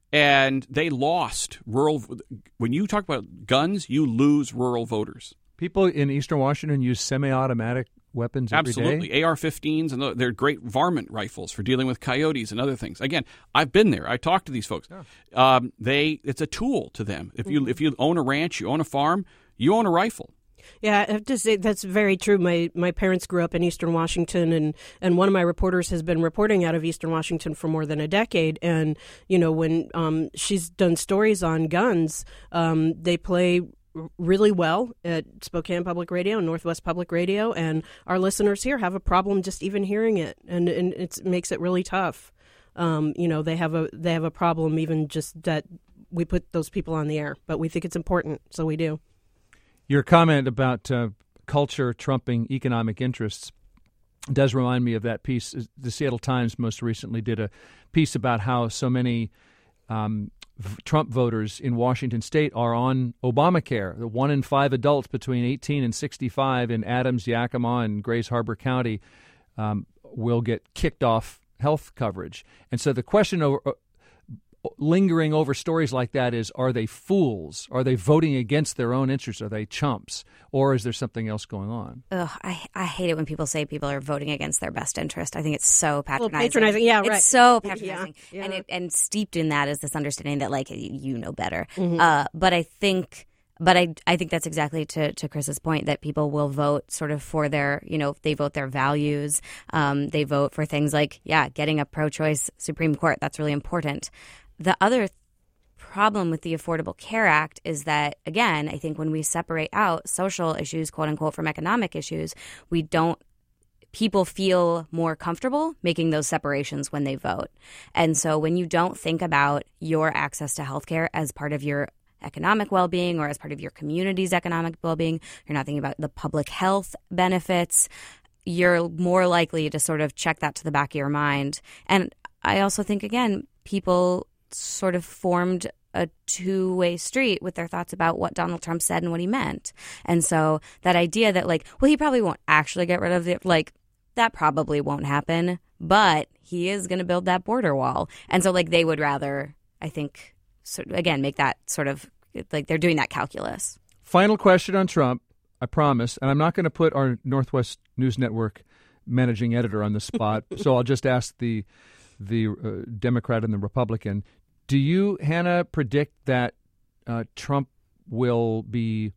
And they lost rural – when you talk about guns, you lose rural voters. People in eastern Washington use semi-automatic weapons every Absolutely. day? A R fifteens, and they're great varmint rifles for dealing with coyotes and other things. Again, I've been there. I talked to these folks. Yeah. Um, they It's a tool to them. If you, mm-hmm. if you own a ranch, you own a farm, you own a rifle. Yeah, I have to say that's very true. My my parents grew up in eastern Washington, and, and one of my reporters has been reporting out of eastern Washington for more than a decade. And, you know, when um, she's done stories on guns, um, they play really well at Spokane Public Radio and Northwest Public Radio, and our listeners here have a problem just even hearing it, and, and it makes it really tough. Um, you know, they have a they have a problem even just that we put those people on the air, but we think it's important, so we do. Your comment about uh, culture trumping economic interests does remind me of that piece. The Seattle Times most recently did a piece about how so many um, Trump voters in Washington state are on Obamacare. The one in five adults between eighteen and sixty-five in Adams, Yakima, and Grays Harbor County um, will get kicked off health coverage. And so the question over, uh, lingering over stories like that is, are they fools? Are they voting against their own interests? Are they chumps? Or is there something else going on? Ugh, I, I hate it when people say people are voting against their best interest. I think it's so patronizing. Well, patronizing, yeah, right. It's so patronizing. Yeah, yeah. And, it, and steeped in that is this understanding that, like, you know better. Mm-hmm. Uh, but I think... But I I think that's exactly to, to Chris's point, that people will vote sort of for their, you know, they vote their values. Um, they vote for things like, yeah, getting a pro-choice Supreme Court. That's really important. The other problem with the Affordable Care Act is that, again, I think when we separate out social issues, quote unquote, from economic issues, we don't people feel more comfortable making those separations when they vote. And so when you don't think about your access to healthcare as part of your economic well-being or as part of your community's economic well-being, you're not thinking about the public health benefits, you're more likely to sort of check that to the back of your mind. And I also think, again, people sort of formed a two-way street with their thoughts about what Donald Trump said and what he meant. And so that idea that, like, well, he probably won't actually get rid of it, like, that probably won't happen, but he is going to build that border wall. And so, like, they would rather, I think, sort of, again, make that sort of, like, they're doing that calculus. Final question on Trump, I promise, and I'm not going to put our Northwest News Network managing editor on the spot, so I'll just ask the the uh, Democrat and the Republican. Do you, Hannah, predict that uh, Trump will be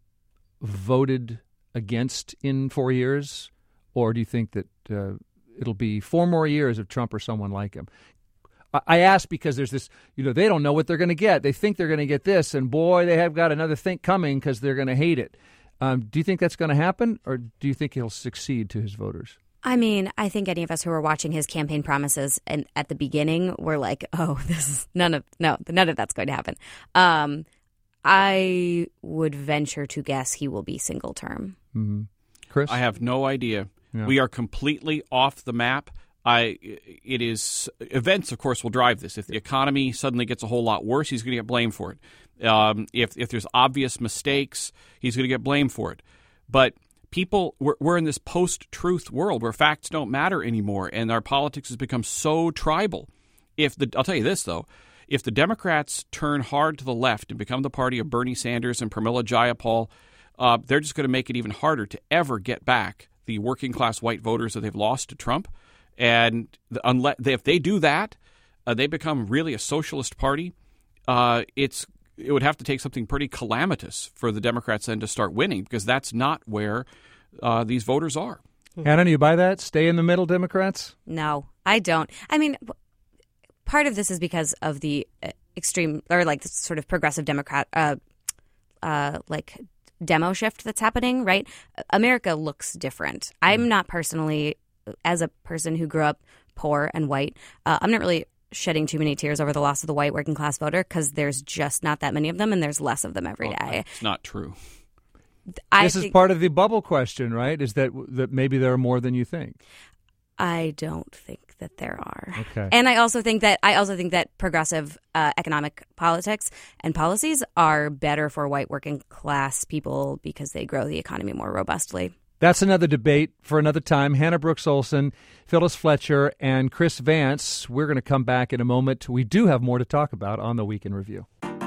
voted against in four years, or do you think that uh, it'll be four more years of Trump or someone like him? I ask because there's this, you know, they don't know what they're going to get. They think they're going to get this, and boy, they have got another thing coming because they're going to hate it. Um, do you think that's going to happen, or do you think he'll succeed to his voters? I mean, I think any of us who were watching his campaign promises and at the beginning were like, oh, this is none of, no, none of that's going to happen. Um, I would venture to guess he will be single term. Mm-hmm. Chris? I have no idea. Yeah. We are completely off the map. I, it is events, of course, will drive this. If the economy suddenly gets a whole lot worse, he's going to get blamed for it. Um, if if there's obvious mistakes, he's going to get blamed for it. But people, we're, we're in this post-truth world where facts don't matter anymore, and our politics has become so tribal. If the, I'll tell you this though, if the Democrats turn hard to the left and become the party of Bernie Sanders and Pramila Jayapal, uh, they're just going to make it even harder to ever get back the working-class white voters that they've lost to Trump. And unless if they do that, uh, they become really a socialist party. Uh, it's it would have to take something pretty calamitous for the Democrats then to start winning, because that's not where uh, these voters are. Hannah, do you buy that? Stay in the middle, Democrats? No, I don't. I mean, part of this is because of the extreme or like the sort of progressive Democrat, uh, uh, like demo shift that's happening. Right? America looks different. I'm not personally, as a person who grew up poor and white. Uh, I'm not really shedding too many tears over the loss of the white working class voter because there's just not that many of them, and there's less of them every Oh, day. It's not true. I this think, is part of the bubble question, right? Is that that maybe there are more than you think? I don't think that there are. Okay. And I also think that I also think that progressive uh, economic politics and policies are better for white working class people because they grow the economy more robustly. That's another debate for another time. Hannah Brooks Olson, Phyllis Fletcher, and Chris Vance. We're going to come back in a moment. We do have more to talk about on the Week in Review.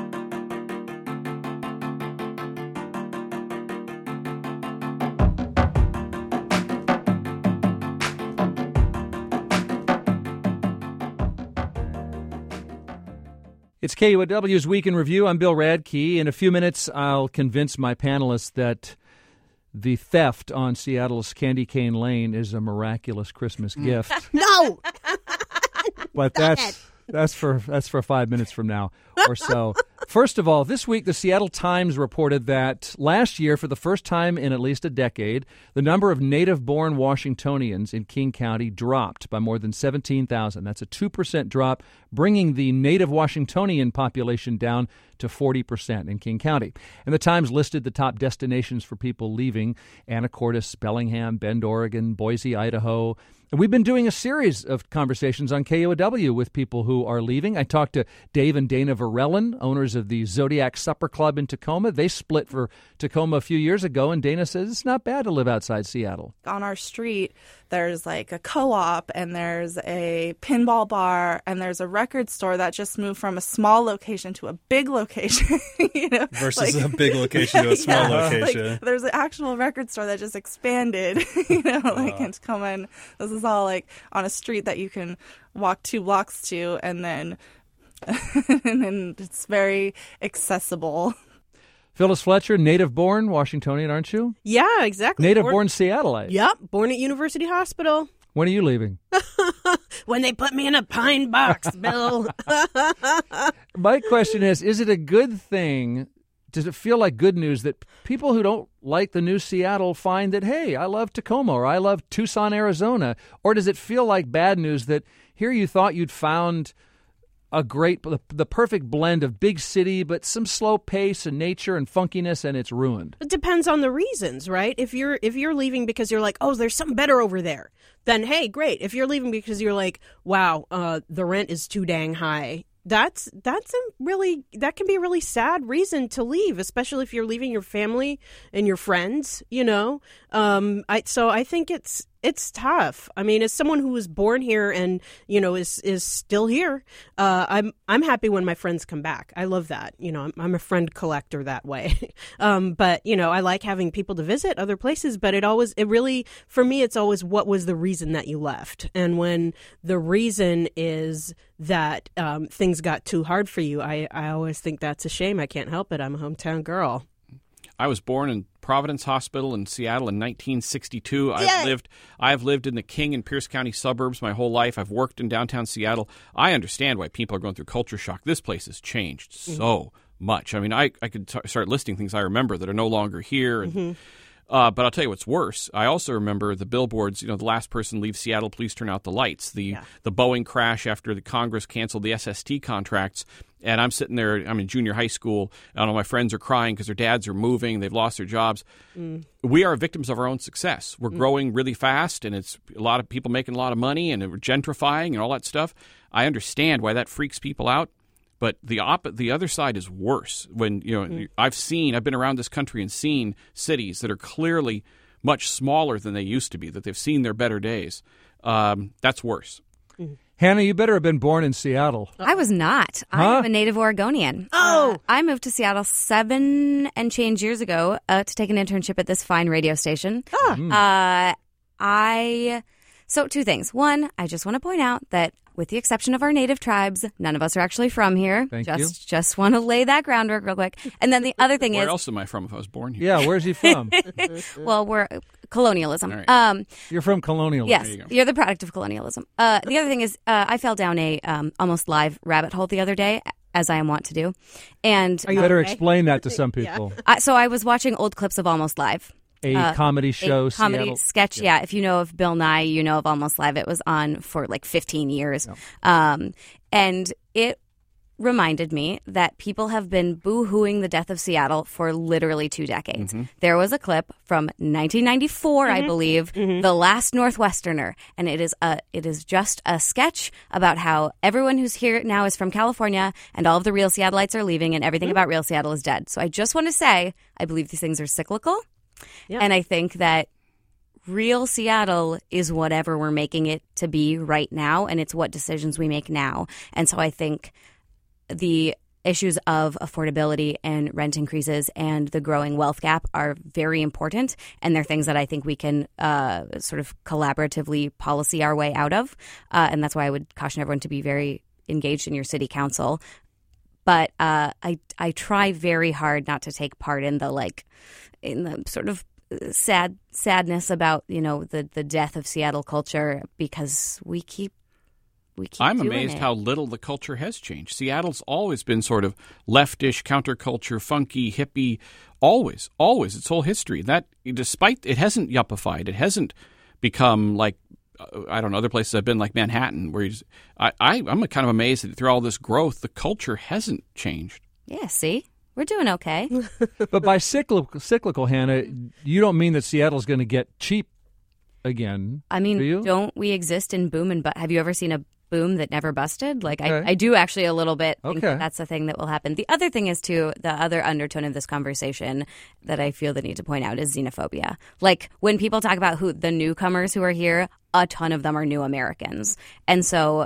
It's K U O W's Week in Review. I'm Bill Radke. In a few minutes, I'll convince my panelists that the theft on Seattle's Candy Cane Lane is a miraculous Christmas gift. No! But that's that's for that's for five minutes from now or so. First of all, this week the Seattle Times reported that last year, for the first time in at least a decade, the number of native-born Washingtonians in King County dropped by more than seventeen thousand. That's a two percent drop, bringing the native Washingtonian population down to forty percent in King County. And the Times listed the top destinations for people leaving: Anacortes, Bellingham, Bend, Oregon, Boise, Idaho. And we've been doing a series of conversations on K U O W with people who are leaving. I talked to Dave and Dana Varellen, owners of the Zodiac Supper Club in Tacoma. They split for Tacoma a few years ago, and Dana says it's not bad to live outside Seattle. On our street, there's like a co-op, and there's a pinball bar, and there's a record store that just moved from a small location to a big location. you know, Versus like, a big location to a small yeah, location. Like, there's an actual record store that just expanded. you know, like Wow. in Tacoma. This is all like on a street that you can walk two blocks to, and then and then it's very accessible. Phyllis Fletcher, native-born Washingtonian, aren't you? Yeah, exactly. Native-born Born- Seattleite. Yep, born at University Hospital. When are you leaving? When they put me in a pine box, Bill. My question is, is it a good thing? Does it feel like good news that people who don't like the new Seattle find that, hey, I love Tacoma or I love Tucson, Arizona? Or does it feel like bad news that here you thought you'd found a great, the, the perfect blend of big city, but some slow pace and nature and funkiness, and it's ruined? It depends on the reasons, right? If you're if you're leaving because you're like, oh, there's something better over there, then hey, great. If you're leaving because you're like, wow, uh, the rent is too dang high, that's that's a really that can be a really sad reason to leave, especially if you're leaving your family and your friends. You know, um, I so I think it's. It's tough. I mean, as someone who was born here and, you know, is is still here, uh, I'm I'm happy when my friends come back. I love that. You know, I'm, I'm a friend collector that way. um, but, you know, I like having people to visit other places. But it always, it really, for me, it's always what was the reason that you left. And when the reason is that um, things got too hard for you, I, I always think that's a shame. I can't help it. I'm a hometown girl. I was born in Providence Hospital in Seattle in nineteen sixty-two. Yay! I've lived I've lived in the King and Pierce County suburbs my whole life. I've worked in downtown Seattle. I understand why people are going through culture shock. This place has changed Mm-hmm. so much. I mean, I, I could t- start listing things I remember that are no longer here. And, Mm-hmm. uh, but I'll tell you what's worse. I also remember the billboards, you know, the last person leaves Seattle, please turn out the lights. The, Yeah. the Boeing crash after the Congress canceled the S S T contracts. And I'm sitting there, I'm in junior high school, and all my friends are crying because their dads are moving, they've lost their jobs. Mm. We are victims of our own success. We're mm. growing really fast, and it's a lot of people making a lot of money, and we're gentrifying and all that stuff. I understand why that freaks people out, but the op- the other side is worse. When, you know, mm. I've seen, I've been around this country and seen cities that are clearly much smaller than they used to be, that they've seen their better days. Um, that's worse. Mm. Hannah, you better have been born in Seattle. I was not. Huh? I'm a native Oregonian. Oh! Uh, I moved to Seattle seven and change years ago uh, to take an internship at this fine radio station. Ah. Uh, I so two things. One, I just want to point out that with the exception of our native tribes, none of us are actually from here. Thank just, you. Just want to lay that groundwork real quick. And then the other thing Where is, else am I from if I was born here? Yeah, where's he from? well, we're colonialism. All right. Um, You're from colonialism. yes, you go. you're the product of colonialism. Uh, the other thing is, uh, I fell down a um, almost live rabbit hole the other day, as I am wont to do, and Are You you better okay? explain that to some people. I, so I was watching old clips of Almost Live. a uh, comedy show, a comedy Seattle. sketch. Yeah. yeah, if you know of Bill Nye, you know of Almost Live. It was on for like fifteen years, yeah. um, and it reminded me that people have been boo-hooing the death of Seattle for literally two decades. Mm-hmm. There was a clip from nineteen ninety-four, mm-hmm. I believe, mm-hmm. The Last Northwesterner, and it is a it is just a sketch about how everyone who's here now is from California, and all of the real Seattleites are leaving, and everything mm-hmm. about real Seattle is dead. So I just want to say, I believe these things are cyclical, yeah. and I think that real Seattle is whatever we're making it to be right now, and it's what decisions we make now. And so I think the issues of affordability and rent increases and the growing wealth gap are very important, and they're things that I think we can uh, sort of collaboratively policy our way out of. Uh, and that's why I would caution everyone to be very engaged in your city council. But uh, I I try very hard not to take part in the like in the sort of sad sadness about, you know, the the death of Seattle culture, because we keep. We keep I'm doing amazed it. how little the culture has changed. Seattle's always been sort of leftish, counterculture, funky, hippie, always, always. Its whole history. That, despite it hasn't yuppified, it hasn't become like uh, I don't know, other places I've been like Manhattan, where you just, I, I I'm kind of amazed that through all this growth, the culture hasn't changed. Yeah, see, we're doing okay. But by cyclical, cyclical, Hannah, you don't mean that Seattle's going to get cheap again. I mean, do you? Don't we exist in boom and bust? Have you ever seen a boom that never busted? Like, okay. I, I do actually a little bit think okay. that that's the thing that will happen. The other thing is, too, the other undertone of this conversation that I feel the need to point out is xenophobia. Like, when people talk about who the newcomers who are here, a ton of them are new Americans. And so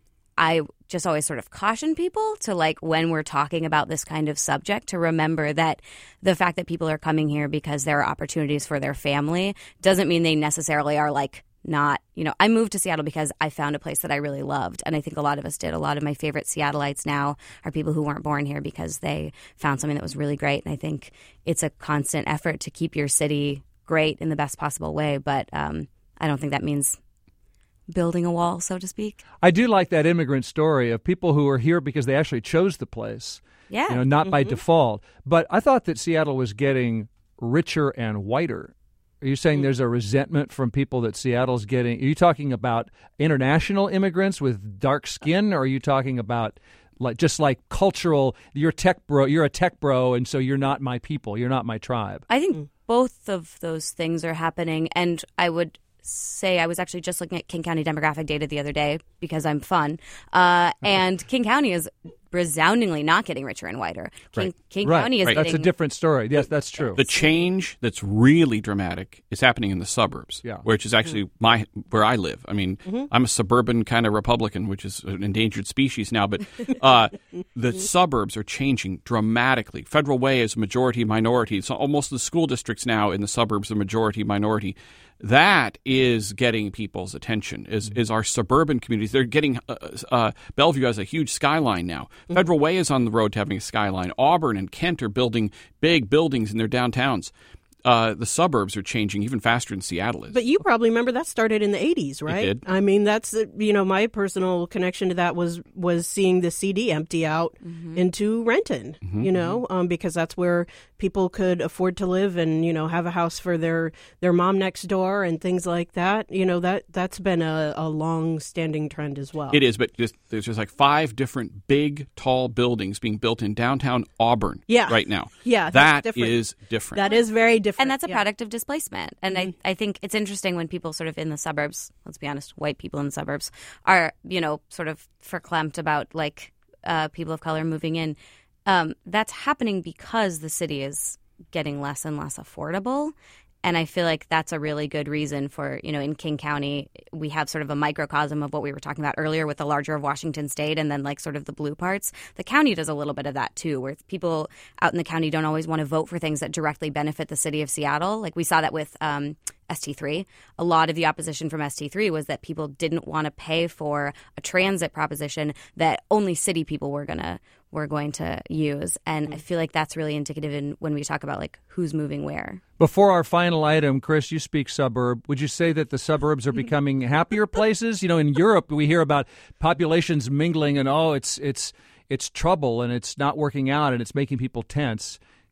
I just always sort of caution people to, like, when we're talking about this kind of subject, to remember that the fact that people are coming here because there are opportunities for their family doesn't mean they necessarily are, like, not, you know, I moved to Seattle because I found a place that I really loved. And I think a lot of us did. A lot of my favorite Seattleites now are people who weren't born here because they found something that was really great. And I think it's a constant effort to keep your city great in the best possible way. But um, I don't think that means building a wall, so to speak. I do like that immigrant story of people who are here because they actually chose the place. Yeah. You know, not mm-hmm. by default. But I thought that Seattle was getting richer and whiter. Are you saying there's a resentment from people that Seattle's getting? Are you talking about international immigrants with dark skin, or are you talking about like just like cultural? You're tech bro. You're a tech bro, and so you're not my people. You're not my tribe. I think both of those things are happening, and I would say I was actually just looking at King County demographic data the other day because I'm fun, uh, and King County is resoundingly not getting richer and whiter. King, right. King right. County is right. getting... That's a different story. Yes, that's true. The change that's really dramatic is happening in the suburbs, yeah. which is actually mm-hmm. my where I live. I mean, mm-hmm. I'm a suburban kind of Republican, which is an endangered species now, but uh, the suburbs are changing dramatically. Federal Way is majority minority. So almost the school districts now in the suburbs are majority minority. That is getting people's attention, is is our suburban communities. They're getting uh, uh, Bellevue has a huge skyline now. Mm-hmm. Federal Way is on the road to having a skyline. Auburn and Kent are building big buildings in their downtowns. Uh, the suburbs are changing even faster than Seattle is. But you probably remember that started in the eighties, right? It did. I mean, that's, you know, my personal connection to that was was seeing the C D empty out mm-hmm. into Renton, mm-hmm. you know, um, because that's where people could afford to live and, you know, have a house for their, their mom next door and things like that. You know, that, that's been a, a long-standing trend as well. It is, but just, there's just like five different big, tall buildings being built in downtown Auburn yeah. right now. Yeah, that that's different. is different. That is very different. And that's a yeah. product of displacement. And mm-hmm. I, I think it's interesting when people sort of in the suburbs, let's be honest, white people in the suburbs are, you know, sort of verklempt about like uh, people of color moving in. Um, that's happening because the city is getting less and less affordable. And I feel like that's a really good reason for, you know, in King County, we have sort of a microcosm of what we were talking about earlier with the larger of Washington State and then like sort of the blue parts. The county does a little bit of that, too, where people out in the county don't always want to vote for things that directly benefit the city of Seattle. Like we saw that with um, S T three. A lot of the opposition from S T three was that people didn't want to pay for a transit proposition that only city people were going to we're going to use. And I feel like that's really indicative in when we talk about like who's moving where. Before our final item, Chris, you speak suburb. Would you say that the suburbs are becoming happier places? You know, in Europe, we hear about populations mingling and, oh, it's it's it's trouble and it's not working out and it's making people tense.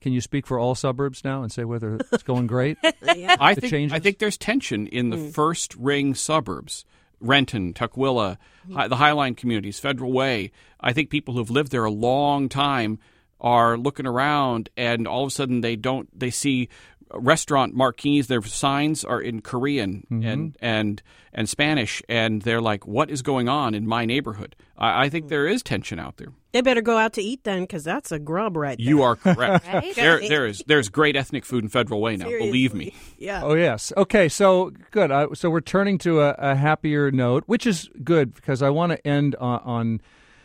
Can you speak for all suburbs now and say whether it's going great? Yeah. I The think changes? I think there's tension in the Mm. first ring suburbs. Renton, Tukwila, Hi- the Highline communities, Federal Way. I think people who've lived there a long time are looking around, and all of a sudden they don't. They see restaurant marquees. Their signs are in Korean Mm-hmm. and and and Spanish, and they're like, "What is going on in my neighborhood?" I, I think there is tension out there. They better go out to eat then, because that's a grub right there. You are correct. Right? There, there is there's great ethnic food in Federal Way now. Believe me. Yeah. Oh, yes. Okay, so good. Uh, so we're turning to a, a happier note, which is good because I want to end on on,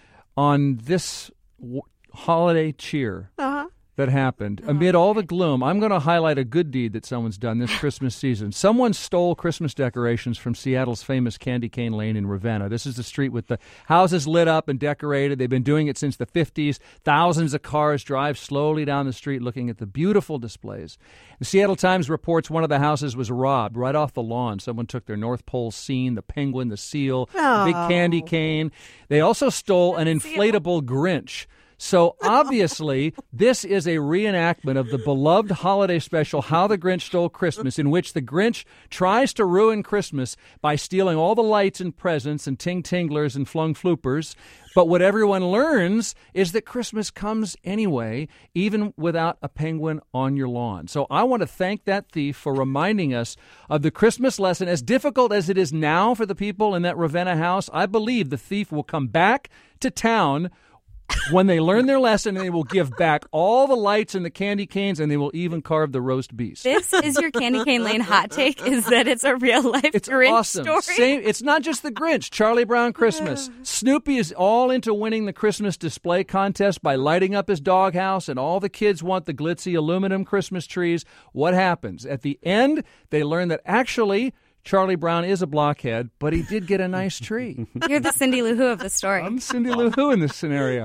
on this w- holiday cheer Uh-huh. that happened. Amid all the gloom, I'm going to highlight a good deed that someone's done this Christmas season. Someone stole Christmas decorations from Seattle's famous Candy Cane Lane in Ravenna. This is the street with the houses lit up and decorated. They've been doing it since the fifties. Thousands of cars drive slowly down the street looking at the beautiful displays. The Seattle Times reports one of the houses was robbed right off the lawn. Someone took their North Pole scene, the penguin, the seal, the big candy cane. They also stole an inflatable Grinch. So obviously, this is a reenactment of the beloved holiday special, How the Grinch Stole Christmas, in which the Grinch tries to ruin Christmas by stealing all the lights and presents and ting-tinglers and flung floopers. But what everyone learns is that Christmas comes anyway, even without a penguin on your lawn. So I want to thank that thief for reminding us of the Christmas lesson. As difficult as it is now for the people in that Ravenna house, I believe the thief will come back to town when they learn their lesson, and they will give back all the lights and the candy canes, and they will even carve the roast beast. This is your Candy Cane Lane hot take, is that it's a real-life It's Grinch awesome. story? Same, it's not just the Grinch. Charlie Brown Christmas. Snoopy is all into winning the Christmas display contest by lighting up his doghouse, and all the kids want the glitzy aluminum Christmas trees. What happens? At the end, they learn that actually Charlie Brown is a blockhead, but he did get a nice tree. You're the Cindy Lou Who of the story. I'm Cindy Lou Who in this scenario.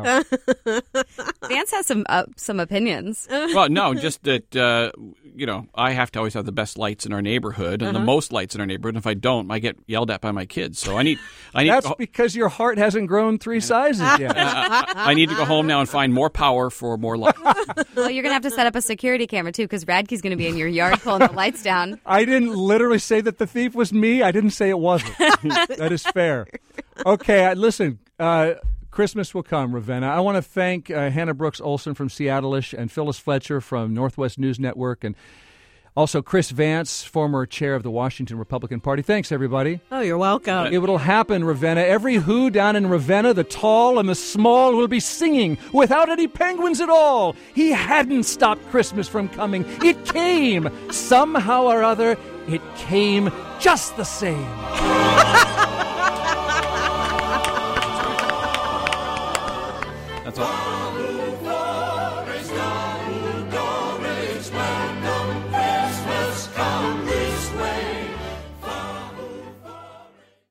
Vance has some uh, some opinions. Well, no, just that, uh, you know, I have to always have the best lights in our neighborhood and Uh-huh. the most lights in our neighborhood. And if I don't, I get yelled at by my kids. So I need, I need, That's to, because your heart hasn't grown three sizes yet. I, I need to go home now and find more power for more light. Well, you're going to have to set up a security camera, too, because Radke's going to be in your yard pulling the lights down. I didn't literally say that the thief was me. I didn't say it wasn't. That is fair. Okay, I, listen, uh, Christmas will come, Ravenna. I want to thank uh, Hannah Brooks Olson from Seattle-ish and Phyllis Fletcher from Northwest News Network, and also Chris Vance, former chair of the Washington Republican Party. Thanks, everybody. Oh, you're welcome. It will happen, Ravenna. Every who down in Ravenna, the tall and the small, will be singing without any penguins at all. He hadn't stopped Christmas from coming. It came. Somehow or other, it came just the same. That's all.